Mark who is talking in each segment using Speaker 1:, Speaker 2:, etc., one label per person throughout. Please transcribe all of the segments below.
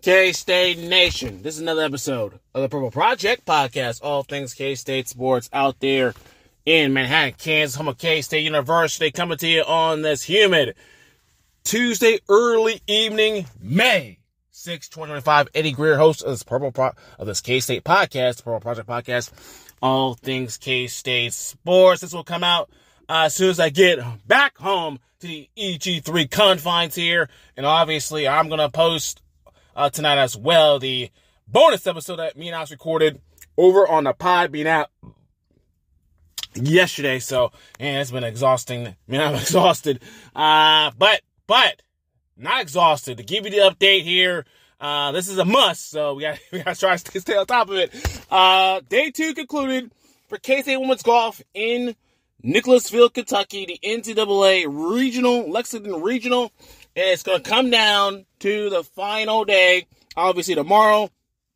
Speaker 1: K-State Nation. This is another episode of the Purple Project Podcast. All things K-State sports out there in Manhattan, Kansas, home of K-State University. Coming to you on this humid Tuesday early evening, May 6, 2025. Eddie Greer, host of this K-State podcast, the Purple Project Podcast. All things K-State sports. This will come out as soon as I get back home to the EG3 confines here. And obviously, I'm going to post tonight as well the bonus episode that me and Alex recorded over on the pod being out yesterday. So, man, it's been exhausting. Man, I'm exhausted. But not exhausted. To give you the update here, this is a must. So we gotta try to stay on top of it. Day 2 concluded for K-State women's golf in Nicholasville, Kentucky, the NCAA regional, Lexington regional. And it's going to come down to the final day, obviously tomorrow.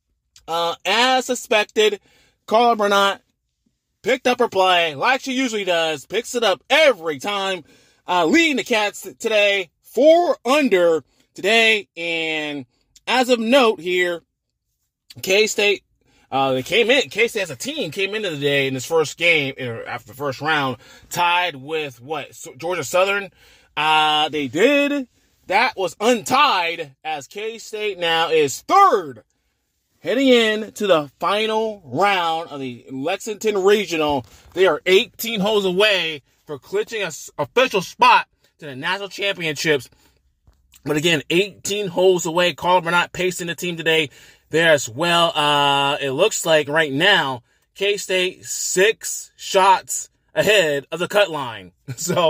Speaker 1: As suspected, Carla Bernat picked up her play, like she usually does, picks it up every time, leading the Cats today, 4 under today. And as of note here, K-State, K-State as a team came into the day in this first game, after the first round, tied with Georgia Southern. They did. That was untied as K-State now is third heading in to the final round of the Lexington Regional. They are 18 holes away for clinching an official spot to the national championships. But again, 18 holes away. Carla Bernat pacing the team today there as well. It looks like right now, K-State 6 shots ahead of the cut line. So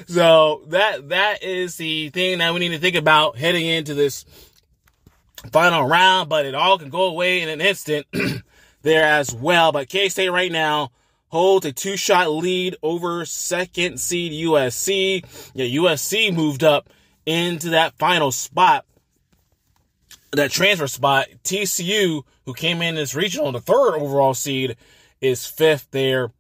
Speaker 1: that is the thing that we need to think about heading into this final round, but it all can go away in an instant there as well. But K-State right now holds a 2-shot lead over second seed USC. Yeah, USC moved up into that final spot, that transfer spot. TCU, who came in this regional, the third overall seed, is fifth there.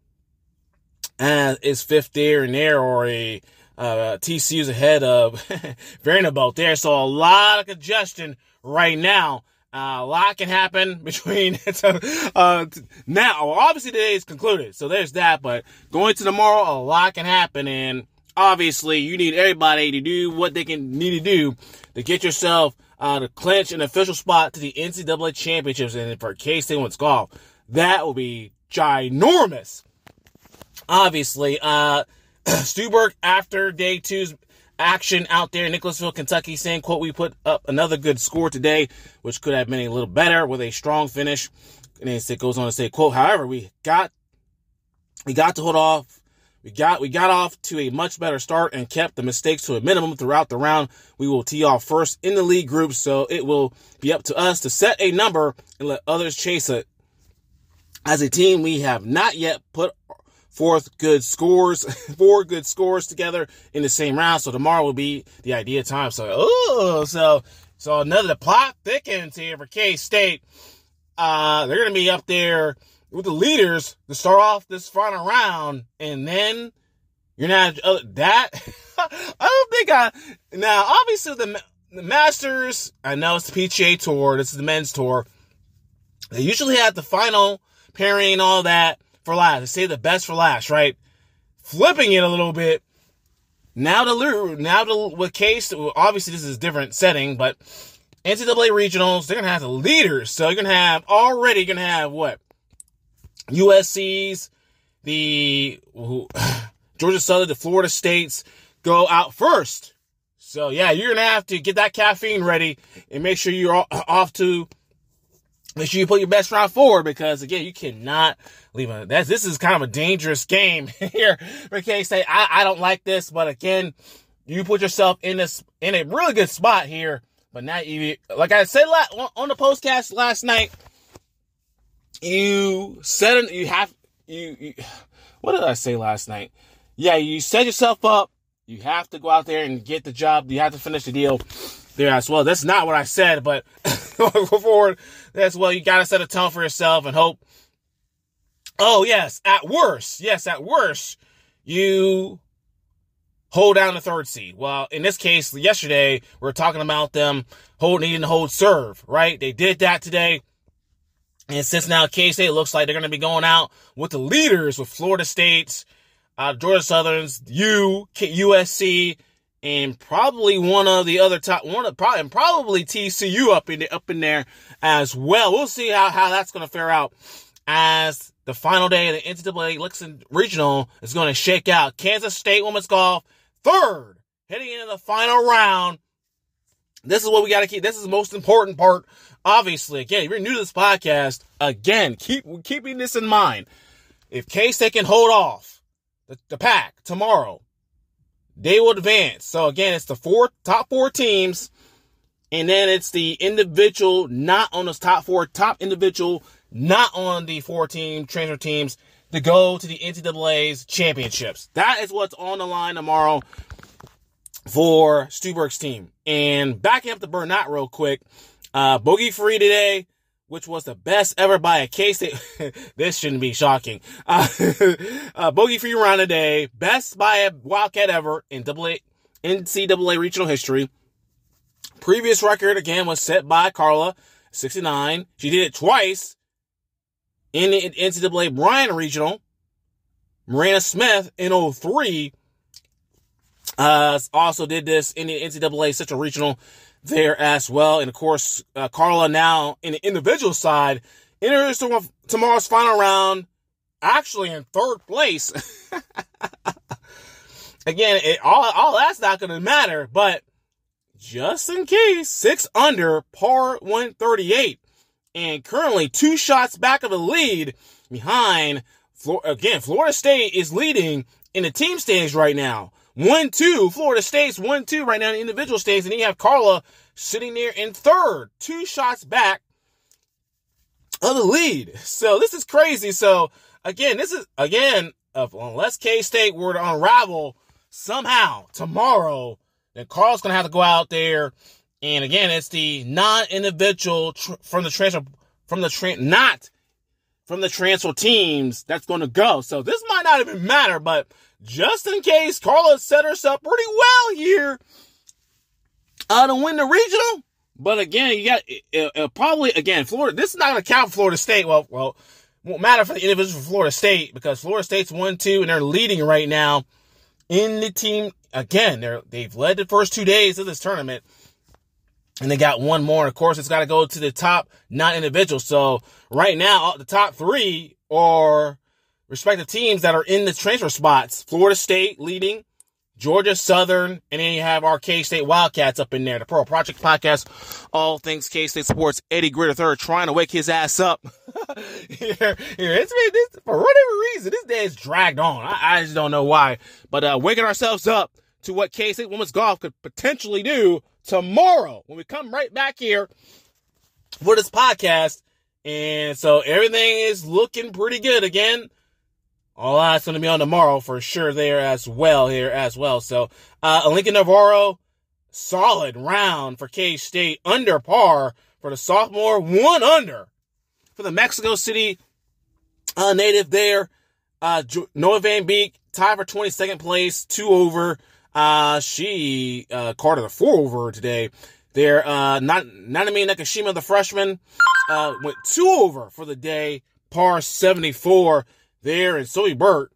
Speaker 1: Is fifth there, and there are TCU's ahead of Vanderbilt there. So a lot of congestion right now. A lot can happen between now. Obviously, today is concluded, so there's that. But going to tomorrow, a lot can happen, and obviously, you need everybody to do what they need to do to get yourself to clinch an official spot to the NCAA championships. And for K-State women's golf, that will be ginormous. Obviously, Stuberg, after day 2's action out there in Nicholasville, Kentucky, saying, quote, "We put up another good score today, which could have been a little better with a strong finish." And then it goes on to say, quote, "However, we got to hold off. We got off to a much better start and kept the mistakes to a minimum throughout the round. We will tee off first in the league group, so it will be up to us to set a number and let others chase it. As a team, we have not yet put four good scores together in the same round. So tomorrow will be the ideal time." So another, the plot thickens here for K-State. They're going to be up there with the leaders to start off this final round, and then you're not that. I don't think now obviously the Masters, I know it's the PGA Tour, this is the men's tour. They usually have the final pairing and all that for last. They say the best for last, right? Flipping it a little bit. Now with Case, obviously this is a different setting, but NCAA regionals, they're going to have the leaders. So you're going to have what? USC's, the Georgia Southern, the Florida States go out first. So yeah, you're going to have to get that caffeine ready and make sure you're make sure you put your best round forward, because again, you cannot leave it. This is kind of a dangerous game here for K-State. I don't like this, but again, you put yourself in a really good spot here. But now, like I said on the postcast last night, what did I say last night? Yeah, you set yourself up. You have to go out there and get the job. You have to finish the deal there as well. That's not what I said, but going forward, as well, you got to set a tone for yourself and hope. Oh, yes, at worst, you hold down the third seed. Well, in this case, yesterday, we were talking about them needing to hold serve, right? They did that today. And since now K-State looks like they're going to be going out with the leaders, with Florida State, Georgia Southern's, USC, and probably one of the other probably TCU up in there as well. We'll see how that's going to fare out as the final day of the NCAA Lexington Regional is going to shake out. Kansas State women's golf, third, heading into the final round. This is what we got to keep. This is the most important part. Obviously, again, if you're new to this podcast, again, keeping this in mind. If K-State can hold off the pack tomorrow, they will advance. So again, it's the top four teams, and then it's the individual not on those top individual not on the 4-team transfer teams to go to the NCAA's championships. That is what's on the line tomorrow for Stu Burke's team. And backing up the Burnett real quick, bogey free today, which was the best ever by a K-State. This shouldn't be shocking. Bogey free round today, best by a Wildcat ever in NCAA regional history. Previous record again was set by Carla, 69. She did it twice in the NCAA Bryan Regional. Marina Smith in 03 also did this in the NCAA Central Regional there as well. And of course, Carla now in the individual side enters tomorrow's final round, actually in third place. Again, all that's not going to matter, but just in case, 6 under, par 138. And currently 2 shots back of the lead behind, Florida State is leading in the team standings right now. 1-2, Florida State's 1-2 right now in the individual standings, and you have Carla sitting there in third, 2 shots back of the lead. So this is crazy. So again, unless K-State were to unravel somehow tomorrow, then Carl's going to have to go out there. And again, it's the non-individual not from the transfer teams that's going to go. So this might not even matter, but just in case, Carla set herself pretty well here to win the regional. But again, you got probably again Florida. This is not going to count for Florida State. Well, won't matter for the individual for Florida State because Florida State's 1-2 and they're leading right now in the team. Again, they've led the first 2 days of this tournament. And they got one more. And of course, it's got to go to the top non-individual. So right now, the top 3 are respective teams that are in the transfer spots. Florida State leading, Georgia Southern, and then you have our K-State Wildcats up in there. The Pearl Project Podcast, all things K-State sports. Eddie Greer III trying to wake his ass up. For whatever reason, this day is dragged on. I just don't know why. But waking ourselves up to what K-State women's golf could potentially do tomorrow when we come right back here for this podcast. And so everything is looking pretty good again. All that's going to be on tomorrow for sure here as well. So, Lincoln Navarro, solid round for K-State, under par for the sophomore, 1 under for the Mexico City native there. Noah Van Beek, tied for 22nd place, 2 over. She carded a 4 over today. There, Nanami Nakashima, the freshman, went 2 over for the day, par 74 there. And Zoe Burt,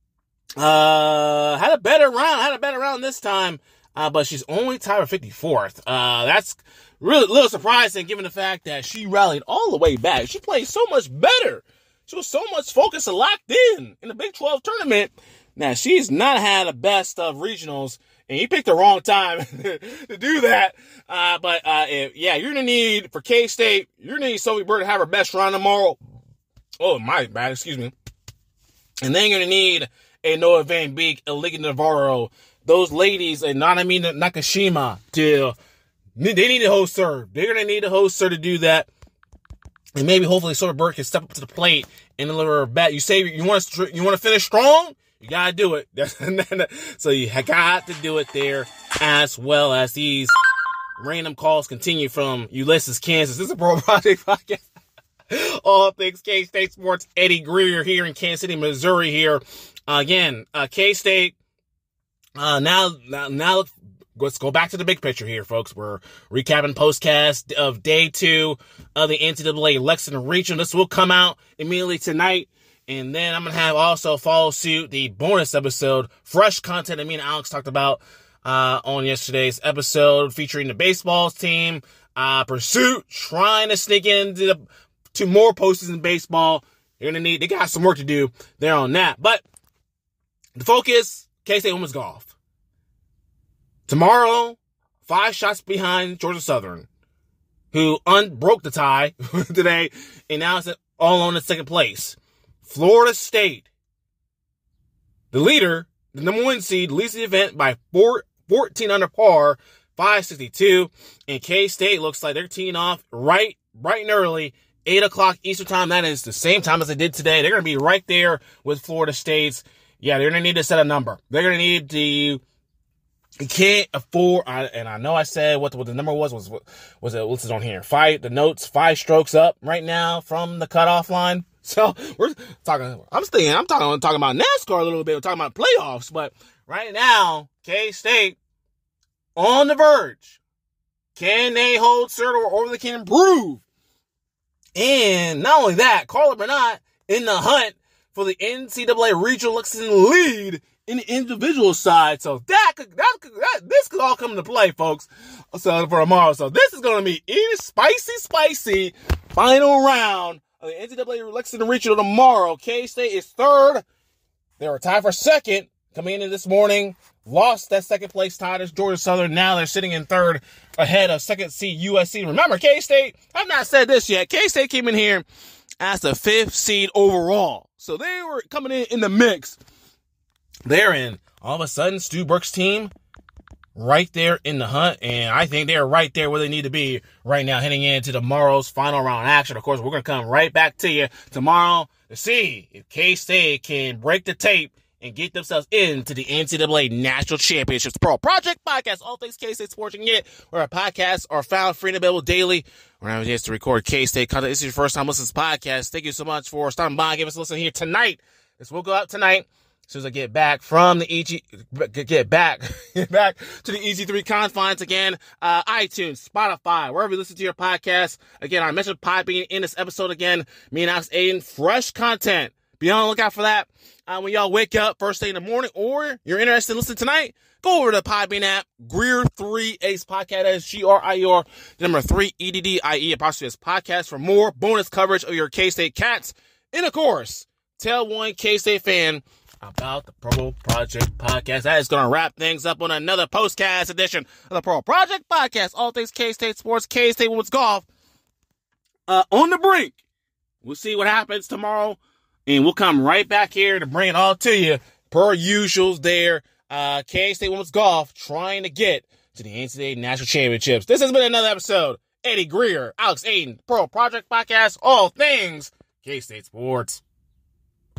Speaker 1: had a better round this time, but she's only tied for 54th. That's really a little surprising given the fact that she rallied all the way back. She played so much better. She was so much focused and locked in the Big 12 tournament. Now, she's not had the best of regionals, and he picked the wrong time to do that. You're going to need, for K-State, you're going to need Zoe Burt to have her best round tomorrow. Oh, my bad, excuse me. And then you're going to need a Noah Van Beek, a Lincoln Navarro, those ladies, and Nanami Nakashima, they need a host serve. They're going to need a host serve to do that. And maybe, hopefully, Zoe Burt can step up to the plate and deliver a bat. You say you want to finish strong? You gotta do it. So you got to do it there, as well as these random calls continue from Ulysses, Kansas. This is a Pro Project Podcast. All things K-State sports. Eddie Greer here in Kansas City, Missouri here. Again, K-State Now, let's go back to the big picture here, folks. We're recapping postcast of day 2 of the NCAA Lexington Regional. This will come out immediately tonight. And then I'm going to have also follow suit the bonus episode, fresh content that me and Alex talked about on yesterday's episode, featuring the baseball team, Pursuit, trying to sneak into to more posters in baseball. They got some work to do there on that. But the focus, K-State women's golf. Tomorrow, 5 shots behind Georgia Southern, who broke the tie today, and now it's all on in second place. Florida State, the leader, the number 1 seed, leads the event by 14 under par, 562. And K-State looks like they're teeing off bright and early, 8 o'clock Eastern time. That is the same time as they did today. They're going to be right there with Florida State's. Yeah, they're going to need to set a number. They're going to need to. You can't afford, and I know I said what the number was it, what's it on here? 5 strokes up right now from the cutoff line. So we're talking, I'm talking about NASCAR a little bit. We're talking about playoffs, but right now, K-State on the verge. Can they hold serve or they can improve? And not only that, call it or not, in the hunt for the NCAA Regional Lexington lead in the individual side. So this could all come into play, folks. So for tomorrow. So this is going to be spicy final round of the NCAA Lexington Regional tomorrow. K-State is third. They were tied for second coming in this morning. Lost that second place tie to Georgia Southern. Now they're sitting in third ahead of second seed USC. Remember, K-State, I've not said this yet. K-State came in here as the 5th seed overall. So they were coming in the mix. They're in. All of a sudden, Stu Burke's team right there in the hunt, and I think they're right there where they need to be right now heading into tomorrow's final round action. Of course, we're going to come right back to you tomorrow to see if K-State can break the tape and get themselves into the NCAA National Championships. Pro Project Podcast, all things K-State sports you can get, where our podcasts are found free and available daily. We're having a chance to record K-State content. This is your first time listening to this podcast. Thank you so much for stopping by and giving us a listen here tonight. This will go out tonight. As soon as I get back from the get back to the EG3 confines again, iTunes, Spotify, wherever you listen to your podcast. Again, I mentioned Podbean in this episode again. Me and Alex Aiden, fresh content. Be on the lookout for that. When y'all wake up first thing in the morning, or you're interested in listening tonight, go over to the Podbean app, Greer3 Ace Podcast. That is GRIER, number 3 EDDIE apostrophe podcast for more bonus coverage of your K-State Cats. And of course, tell one K-State fan about the Pro Project Podcast. That is going to wrap things up on another postcast edition of the Pro Project Podcast. All things K-State sports, K-State women's golf. On the brink. We'll see what happens tomorrow, and we'll come right back here to bring it all to you. Per usual there, K-State women's golf trying to get to the NCAA National Championships. This has been another episode. Eddie Greer, Alex Aiden, Pro Project Podcast, all things K-State sports.